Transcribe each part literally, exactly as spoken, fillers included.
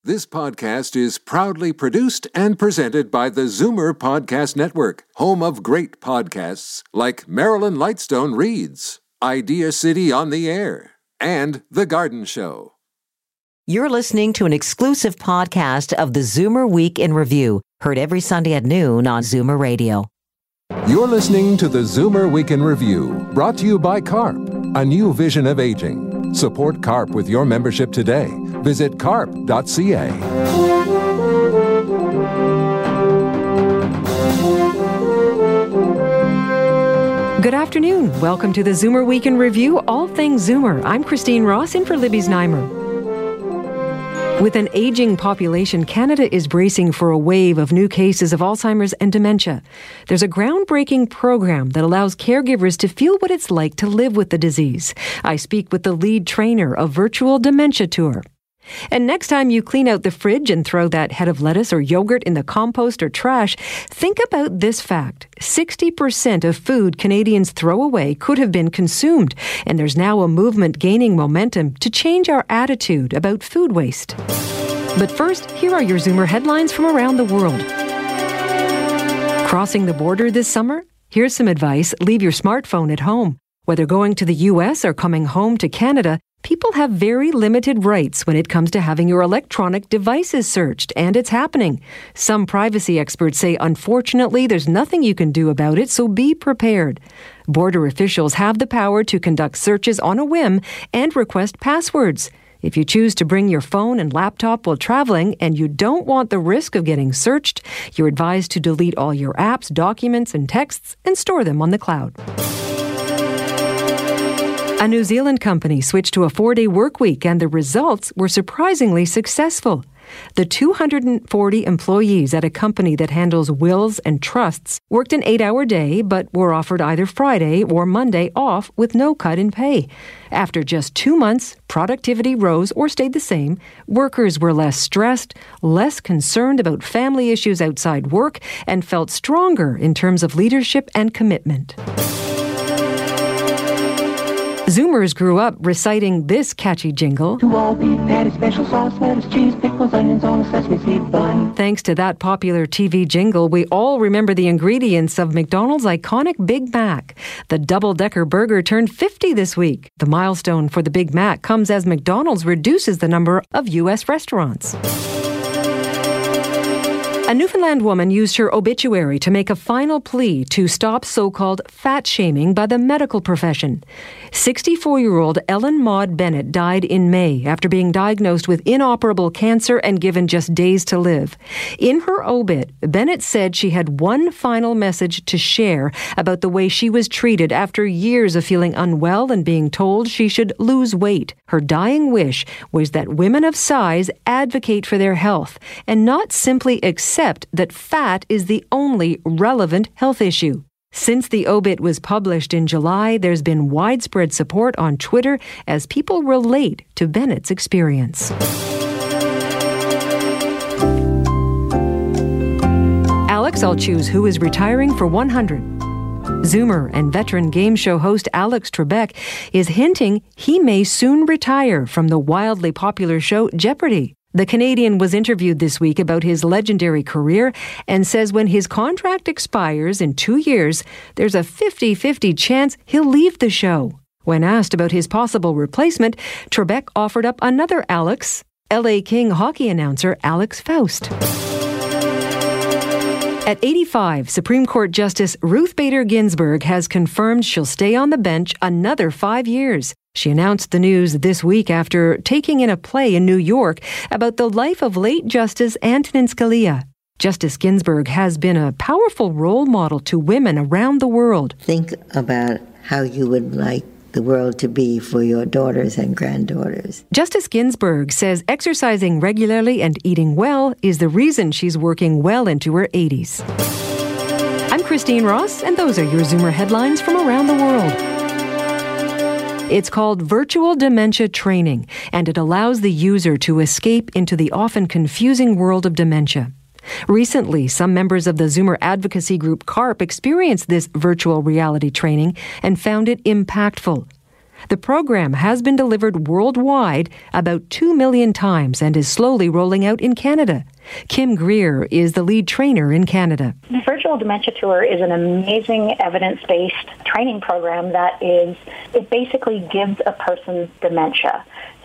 This podcast is proudly produced and presented by the Zoomer Podcast Network, home of great podcasts like Marilyn Lightstone Reads, Idea City on the Air, and The Garden Show. You're listening to an exclusive podcast of the Zoomer Week in Review, heard every Sunday at noon on Zoomer Radio. You're listening to the Zoomer Week in Review, brought to you by CARP, a new vision of aging. Support CARP with your membership today. Visit carp dot c a. Good afternoon. Welcome to the Zoomer Week in Review, all things Zoomer. I'm Christine Ross, in for Libby Znaimer. With an aging population, Canada is bracing for a wave of new cases of Alzheimer's and dementia. There's a groundbreaking program that allows caregivers to feel what it's like to live with the disease. I speak with the lead trainer of Virtual Dementia Tour. And next time you clean out the fridge and throw that head of lettuce or yogurt in the compost or trash, think about this fact. sixty percent of food Canadians throw away could have been consumed, and there's now a movement gaining momentum to change our attitude about food waste. But first, here are your Zoomer headlines from around the world. Crossing the border this summer? Here's some advice. Leave your smartphone at home. Whether going to the U S or coming home to Canada, people have very limited rights when it comes to having your electronic devices searched, and it's happening. Some privacy experts say, unfortunately, there's nothing you can do about it, so be prepared. Border officials have the power to conduct searches on a whim and request passwords. If you choose to bring your phone and laptop while traveling and you don't want the risk of getting searched, you're advised to delete all your apps, documents, and texts and store them on the cloud. A New Zealand company switched to a four-day work week, and the results were surprisingly successful. The two hundred forty employees at a company that handles wills and trusts worked an eight-hour day, but were offered either Friday or Monday off with no cut in pay. After just two months, productivity rose or stayed the same. Workers were less stressed, less concerned about family issues outside work, and felt stronger in terms of leadership and commitment. Zoomers grew up reciting this catchy jingle. To all beef patty, special sauce, lettuce, cheese, pickles, onions on a sesame seed bun. Thanks to that popular T V jingle, we all remember the ingredients of McDonald's iconic Big Mac. The double-decker burger turned fifty this week. The milestone for the Big Mac comes as McDonald's reduces the number of U S restaurants. A Newfoundland woman used her obituary to make a final plea to stop so-called fat shaming by the medical profession. sixty-four-year-old Ellen Maud Bennett died in May after being diagnosed with inoperable cancer and given just days to live. In her obit, Bennett said she had one final message to share about the way she was treated after years of feeling unwell and being told she should lose weight. Her dying wish was that women of size advocate for their health and not simply accept that fat is the only relevant health issue. Since the obit was published in July, there's been widespread support on Twitter as people relate to Bennett's experience. Alex, I'll choose who is retiring for one hundred. Zoomer and veteran game show host Alex Trebek is hinting he may soon retire from the wildly popular show Jeopardy! The Canadian was interviewed this week about his legendary career and says when his contract expires in two years, there's a fifty-fifty chance he'll leave the show. When asked about his possible replacement, Trebek offered up another Alex, L A King hockey announcer Alex Faust. At eighty-five, Supreme Court Justice Ruth Bader Ginsburg has confirmed she'll stay on the bench another five years. She announced the news this week after taking in a play in New York about the life of late Justice Antonin Scalia. Justice Ginsburg has been a powerful role model to women around the world. Think about how you would like the world to be for your daughters and granddaughters. Justice Ginsburg says exercising regularly and eating well is the reason she's working well into her eighties. I'm Christine Ross, and those are your Zoomer headlines from around the world. It's called Virtual Dementia Training, and it allows the user to escape into the often confusing world of dementia. Recently, some members of the Zoomer advocacy group CARP experienced this virtual reality training and found it impactful. The program has been delivered worldwide about two million times and is slowly rolling out in Canada. Kim Greer is the lead trainer in Canada. The Virtual Dementia Tour is an amazing evidence-based training program that is, it basically gives a person dementia.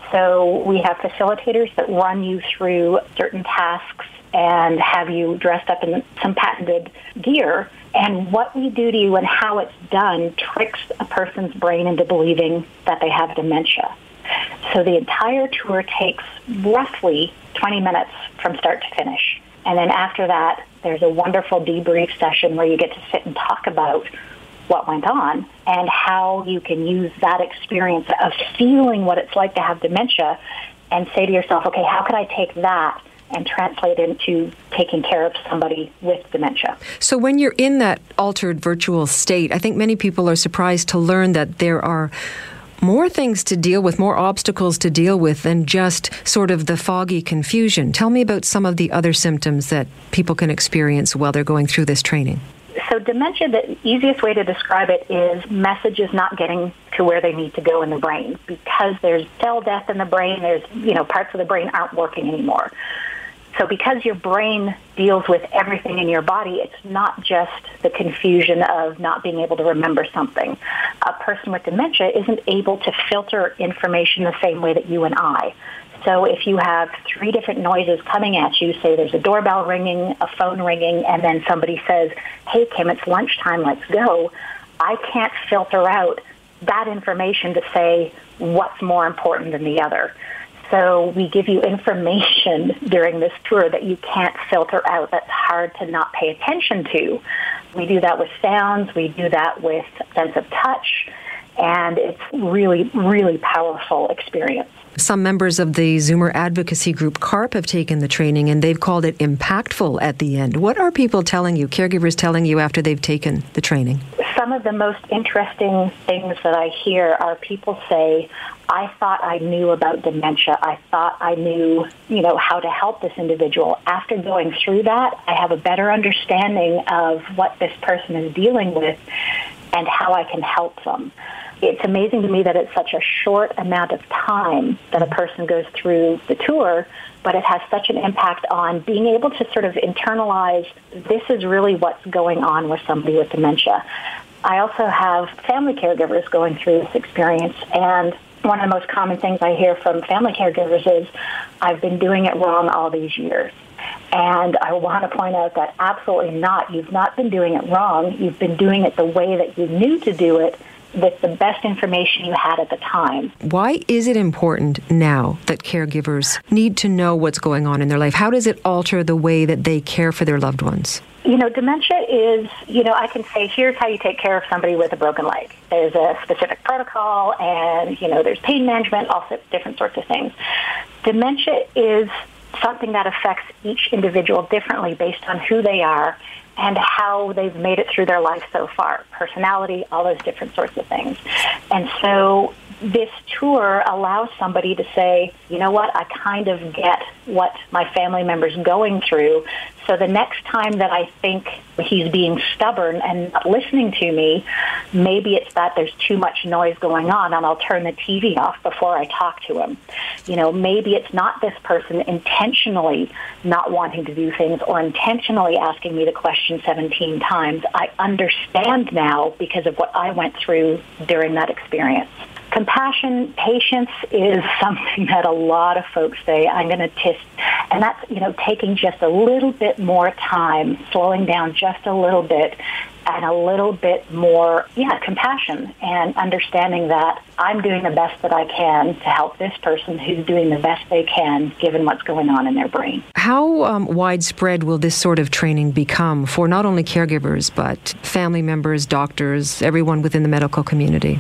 So we have facilitators that run you through certain tasks and have you dressed up in some patented gear. And what we do to you and how it's done tricks a person's brain into believing that they have dementia. So the entire tour takes roughly twenty minutes from start to finish. And then after that, there's a wonderful debrief session where you get to sit and talk about what went on and how you can use that experience of feeling what it's like to have dementia and say to yourself, okay, how could I take that and translate into taking care of somebody with dementia. So when you're in that altered virtual state, I think many people are surprised to learn that there are more things to deal with, more obstacles to deal with than just sort of the foggy confusion. Tell me about some of the other symptoms that people can experience while they're going through this training. So dementia, the easiest way to describe it is messages not getting to where they need to go in the brain. Because there's cell death in the brain, there's, you know, parts of the brain aren't working anymore. So because your brain deals with everything in your body, it's not just the confusion of not being able to remember something. A person with dementia isn't able to filter information the same way that you and I. So if you have three different noises coming at you, say there's a doorbell ringing, a phone ringing, and then somebody says, hey, Kim, it's lunchtime, let's go, I can't filter out that information to say what's more important than the other. So we give you information during this tour that you can't filter out, that's hard to not pay attention to. We do that with sounds, we do that with sense of touch, and it's really, really powerful experience. Some members of the Zoomer advocacy group CARP have taken the training and they've called it impactful at the end. What are people telling you, caregivers telling you after they've taken the training? Some of the most interesting things that I hear are people say, I thought I knew about dementia. I thought I knew, you know, how to help this individual. After going through that, I have a better understanding of what this person is dealing with and how I can help them. It's amazing to me that it's such a short amount of time that a person goes through the tour, but it has such an impact on being able to sort of internalize this is really what's going on with somebody with dementia. I also have family caregivers going through this experience, and one of the most common things I hear from family caregivers is, I've been doing it wrong all these years. And I want to point out that absolutely not. You've not been doing it wrong. You've been doing it the way that you knew to do it, with the best information you had at the time. Why is it important now that caregivers need to know what's going on in their life? How does it alter the way that they care for their loved ones? You know, dementia is, you know, I can say, here's how you take care of somebody with a broken leg. There's a specific protocol and, you know, there's pain management, all different sorts of things. Dementia is something that affects each individual differently based on who they are and how they've made it through their life so far, personality, all those different sorts of things. And so this tour allows somebody to say, you know what, I kind of get what my family member's going through. So the next time that I think he's being stubborn and not listening to me, maybe it's that there's too much noise going on and I'll turn the T V off before I talk to him. You know, maybe it's not this person intentionally not wanting to do things or intentionally asking me the question seventeen times. I understand now because of what I went through during that experience. Compassion, patience is something that a lot of folks say, I'm going to test, and that's, you know, taking just a little bit more time, slowing down just a little bit, and a little bit more, yeah, compassion, and understanding that I'm doing the best that I can to help this person who's doing the best they can given what's going on in their brain. How um, widespread will this sort of training become for not only caregivers, but family members, doctors, everyone within the medical community?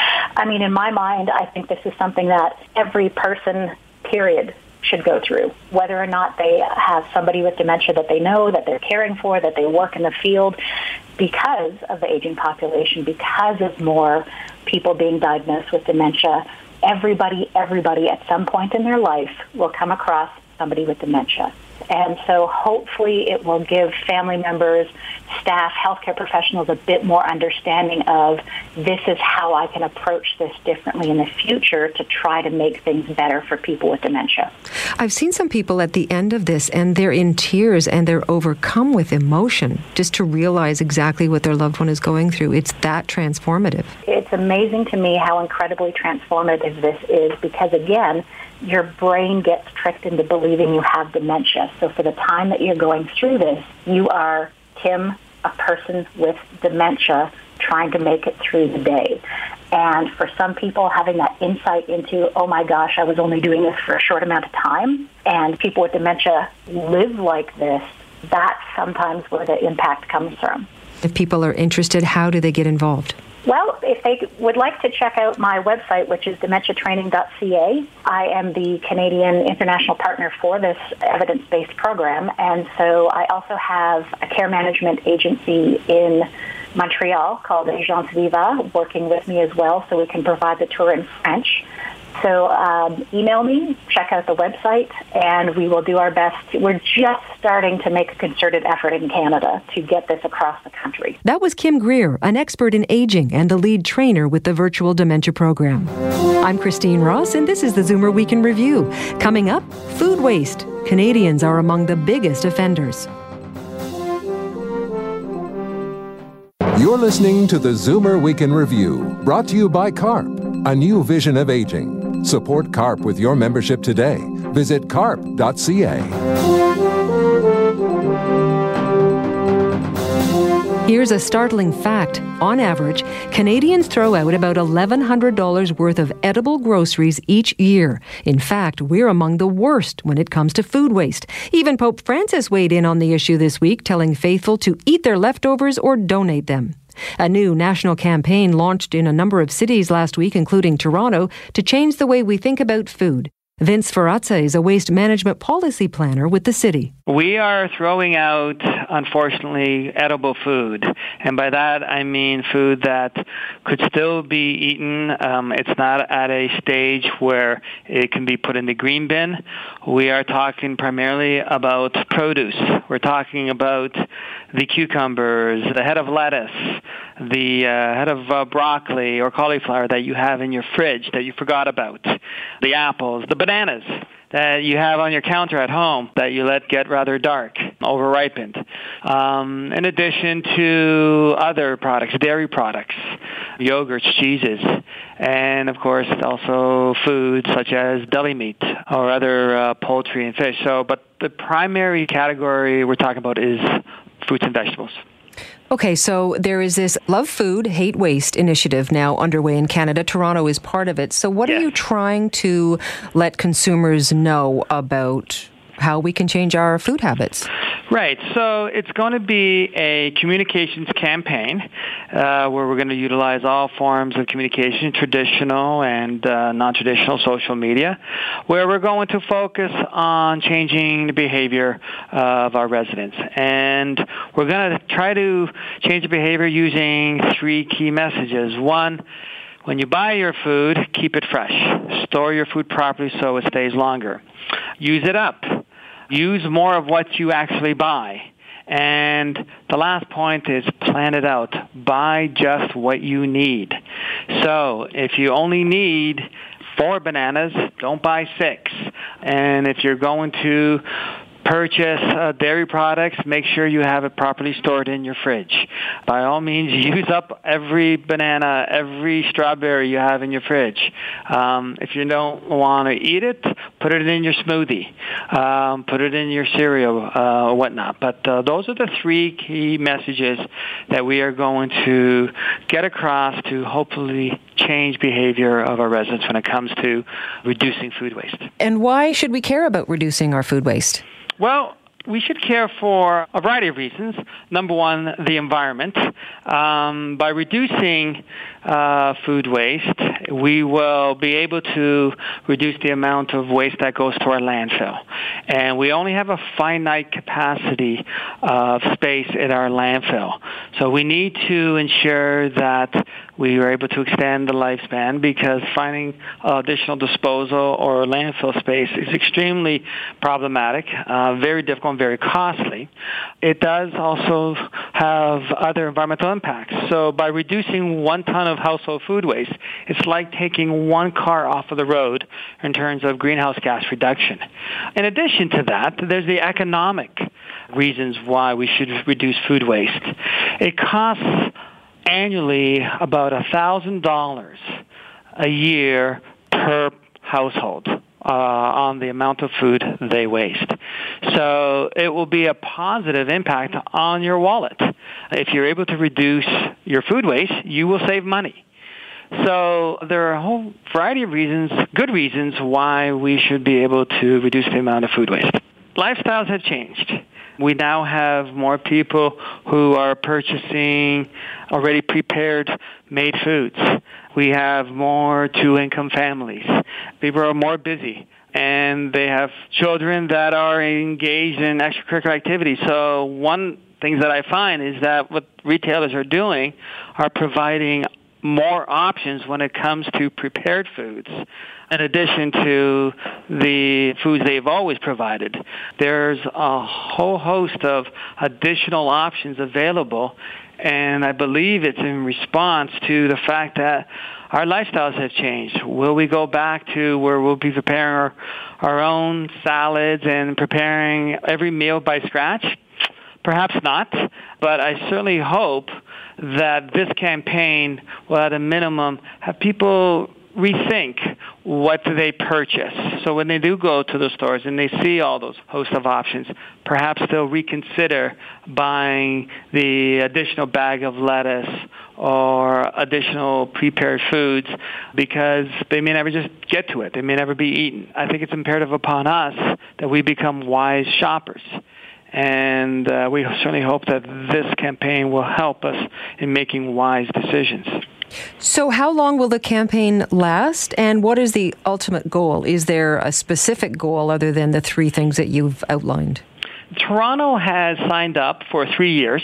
I mean, in my mind, I think this is something that every person, period, should go through, whether or not they have somebody with dementia that they know, that they're caring for, that they work in the field, because of the aging population, because of more people being diagnosed with dementia. Everybody, everybody at some point in their life will come across somebody with dementia. And so hopefully it will give family members, staff, healthcare professionals a bit more understanding of this is how I can approach this differently in the future to try to make things better for people with dementia. I've seen some people at the end of this and they're in tears and they're overcome with emotion just to realize exactly what their loved one is going through. It's that transformative. It's amazing to me how incredibly transformative this is because, again, your brain gets tricked into believing you have dementia. So for the time that you're going through this, you are, Tim, a person with dementia trying to make it through the day. And for some people, having that insight into, oh my gosh, I was only doing this for a short amount of time, and people with dementia live like this, that's sometimes where the impact comes from. If people are interested, how do they get involved? Well, if they would like to check out my website, which is dementia training dot c a, I am the Canadian international partner for this evidence-based program, and so I also have a care management agency in Montreal called Agence Viva working with me as well, so we can provide the tour in French. So um, email me, check out the website, and we will do our best. We're just starting to make a concerted effort in Canada to get this across the country. That was Kim Greer, an expert in aging and the lead trainer with the Virtual Dementia Program. I'm Christine Ross, and this is the Zoomer Week in Review. Coming up, food waste. Canadians are among the biggest offenders. You're listening to the Zoomer Week in Review, brought to you by CARP, a new vision of aging. Support CARP with your membership today. Visit carp dot c a. Here's a startling fact. On average, Canadians throw out about eleven hundred dollars worth of edible groceries each year. In fact, we're among the worst when it comes to food waste. Even Pope Francis weighed in on the issue this week, telling faithful to eat their leftovers or donate them. A new national campaign launched in a number of cities last week, including Toronto, to change the way we think about food. Vince Ferrazza is a waste management policy planner with the city. We are throwing out, unfortunately, edible food. And by that, I mean food that could still be eaten. Um, it's not at a stage where it can be put in the green bin. We are talking primarily about produce. We're talking about the cucumbers, the head of lettuce, the uh, head of uh, broccoli or cauliflower that you have in your fridge that you forgot about, the apples, the bananas that you have on your counter at home that you let get rather dark, over-ripened. Um, in addition to other products, dairy products, yogurts, cheeses, and of course also foods such as deli meat or other uh, poultry and fish. So, but the primary category we're talking about is fruits and vegetables. Okay, so there is this Love Food, Hate Waste initiative now underway in Canada. Toronto is part of it. So what yes. are you trying to let consumers know about how we can change our food habits? Right. So it's going to be a communications campaign uh, where we're going to utilize all forms of communication, traditional and uh, non-traditional social media, where we're going to focus on changing the behavior of our residents. And we're going to try to change the behavior using three key messages. One, when you buy your food, keep it fresh. Store your food properly so it stays longer. Use it up. Use more of what you actually buy. And the last point is plan it out. Buy just what you need. So if you only need four bananas, don't buy six. And if you're going to purchase uh, dairy products, make sure you have it properly stored in your fridge. By all means, use up every banana, every strawberry you have in your fridge. Um, if you don't want to eat it, put it in your smoothie. Um, put it in your cereal, uh, whatnot. But uh, those are the three key messages that we are going to get across to hopefully change behavior of our residents when it comes to reducing food waste. And why should we care about reducing our food waste? Well, We should care for a variety of reasons. Number one, the environment. Um, by reducing uh, food waste, we will be able to reduce the amount of waste that goes to our landfill. And we only have a finite capacity of space in our landfill. So we need to ensure that we are able to extend the lifespan, because finding additional disposal or landfill space is extremely problematic, uh, very difficult, and very costly. It does also have other environmental impacts. So by reducing one ton of household food waste, it's like taking one car off of the road in terms of greenhouse gas reduction. In addition to that, there's the economic reasons why we should reduce food waste. It costs annually about one thousand dollars a year per household uh, on the amount of food they waste. So it will be a positive impact on your wallet. If you're able to reduce your food waste, you will save money. So there are a whole variety of reasons, good reasons, why we should be able to reduce the amount of food waste. Lifestyles have changed. We now have more people who are purchasing already prepared made foods. We have more two-income families. People are more busy, and they have children that are engaged in extracurricular activities. So one thing that I find is that what retailers are doing are providing more options when it comes to prepared foods, in addition to the foods they've always provided. There's a whole host of additional options available, and I believe it's in response to the fact that our lifestyles have changed. Will we go back to where we'll be preparing our, our own salads and preparing every meal by scratch? Perhaps not, but I certainly hope that this campaign will, at a minimum, have people rethink what they purchase. So when they do go to the stores and they see all those host of options, perhaps they'll reconsider buying the additional bag of lettuce or additional prepared foods, because they may never just get to it. They may never be eaten. I think it's imperative upon us that we become wise shoppers. And uh, we certainly hope that this campaign will help us in making wise decisions. So how long will the campaign last, and what is the ultimate goal? Is there a specific goal other than the three things that you've outlined? Toronto has signed up for three years.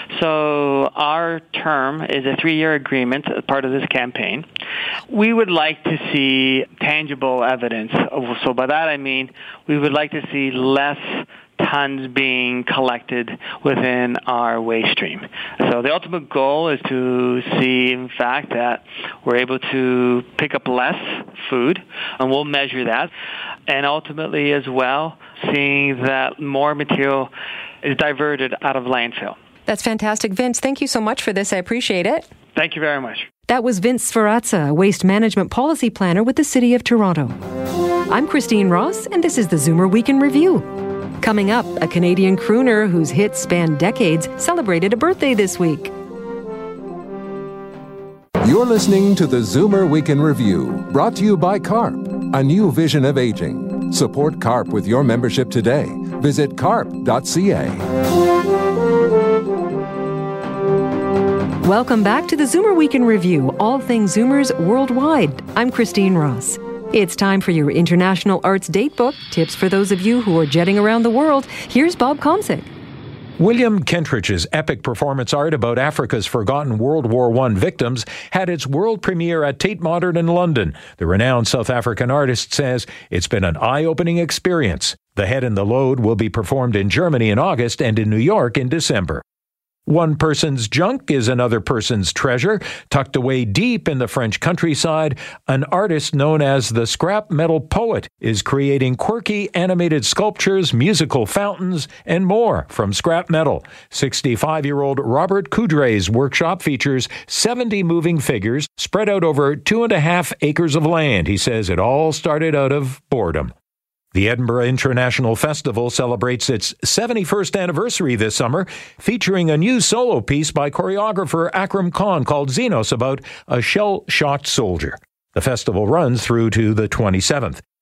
So our term is a three-year agreement as part of this campaign. We would like to see tangible evidence. So by that I mean we would like to see less tons being collected within our waste stream. So the ultimate goal is to see, in fact, that we're able to pick up less food, and we'll measure that. And ultimately, as well, seeing that more material is diverted out of landfill. That's fantastic. Vince, thank you so much for this. I appreciate it. Thank you very much. That was Vince Sferrazza, Waste Management Policy Planner with the City of Toronto. I'm Christine Ross, and this is the Zoomer Week in Review. Coming up, a Canadian crooner whose hits span decades celebrated a birthday this week. You're listening to the Zoomer Week in Review, brought to you by CARP, a new vision of aging. Support CARP with your membership today. Visit carp dot c a. Welcome back to the Zoomer Week in Review, all things Zoomers worldwide. I'm Christine Ross. It's time for your International Arts Datebook, tips for those of you who are jetting around the world. Here's Bob Komsic. William Kentrich's epic performance art about Africa's forgotten World War One victims had its world premiere at Tate Modern in London. The renowned South African artist says it's been an eye-opening experience. The Head and the Load will be performed in Germany in August and in New York in December. One person's junk is another person's treasure. Tucked away deep in the French countryside, an artist known as the Scrap Metal Poet is creating quirky animated sculptures, musical fountains, and more from scrap metal. sixty-five-year-old Robert Coudre's workshop features seventy moving figures spread out over two and a half acres of land. He says it all started out of boredom. The Edinburgh International Festival celebrates its seventy-first anniversary this summer, featuring a new solo piece by choreographer Akram Khan called Xenos, about a shell-shocked soldier. The festival runs through to the twenty-seventh.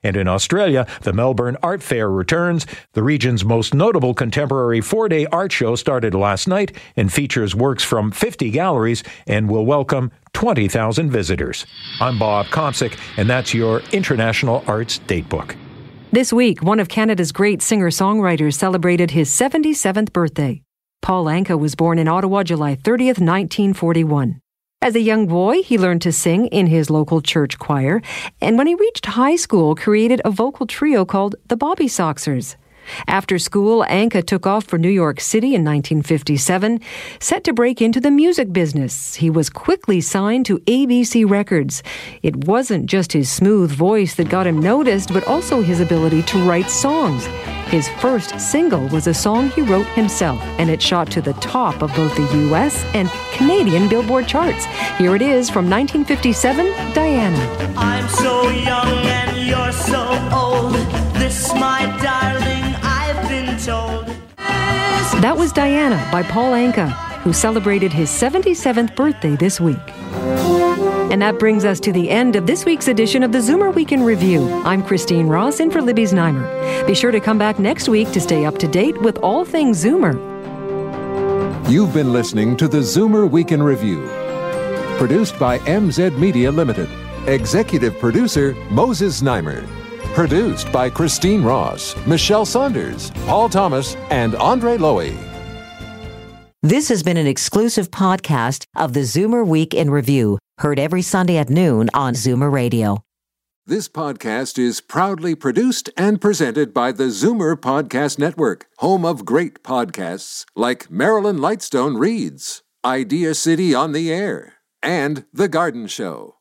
And in Australia, the Melbourne Art Fair returns. The region's most notable contemporary four-day art show started last night and features works from fifty galleries and will welcome twenty thousand visitors. I'm Bob Komsic, and that's your International Arts Datebook. This week, one of Canada's great singer-songwriters celebrated his seventy-seventh birthday. Paul Anka was born in Ottawa, July thirtieth, nineteen forty-one. As a young boy, he learned to sing in his local church choir, and when he reached high school, created a vocal trio called the Bobby Soxers. After school, Anka took off for New York City in nineteen fifty-seven, set to break into the music business. He was quickly signed to A B C Records. It wasn't just his smooth voice that got him noticed, but also his ability to write songs. His first single was a song he wrote himself, and it shot to the top of both the U S and Canadian Billboard charts. Here it is from nineteen fifty-seven, Diana. I'm so young and you're so old. This, my darling, I've been told. That was Diana by Paul Anka, who celebrated his seventy-seventh birthday this week. And that brings us to the end of this week's edition of the Zoomer Week in Review. I'm Christine Ross, in for Libby Znaimer. Be sure to come back next week to stay up to date with all things Zoomer. You've been listening to the Zoomer Week in Review. Produced by M Z Media Limited. Executive producer, Moses Znaimer. Produced by Christine Ross, Michelle Saunders, Paul Thomas, and Andre Lowy. This has been an exclusive podcast of the Zoomer Week in Review, heard every Sunday at noon on Zoomer Radio. This podcast is proudly produced and presented by the Zoomer Podcast Network, home of great podcasts like Marilyn Lightstone Reads, Idea City on the Air, and The Garden Show.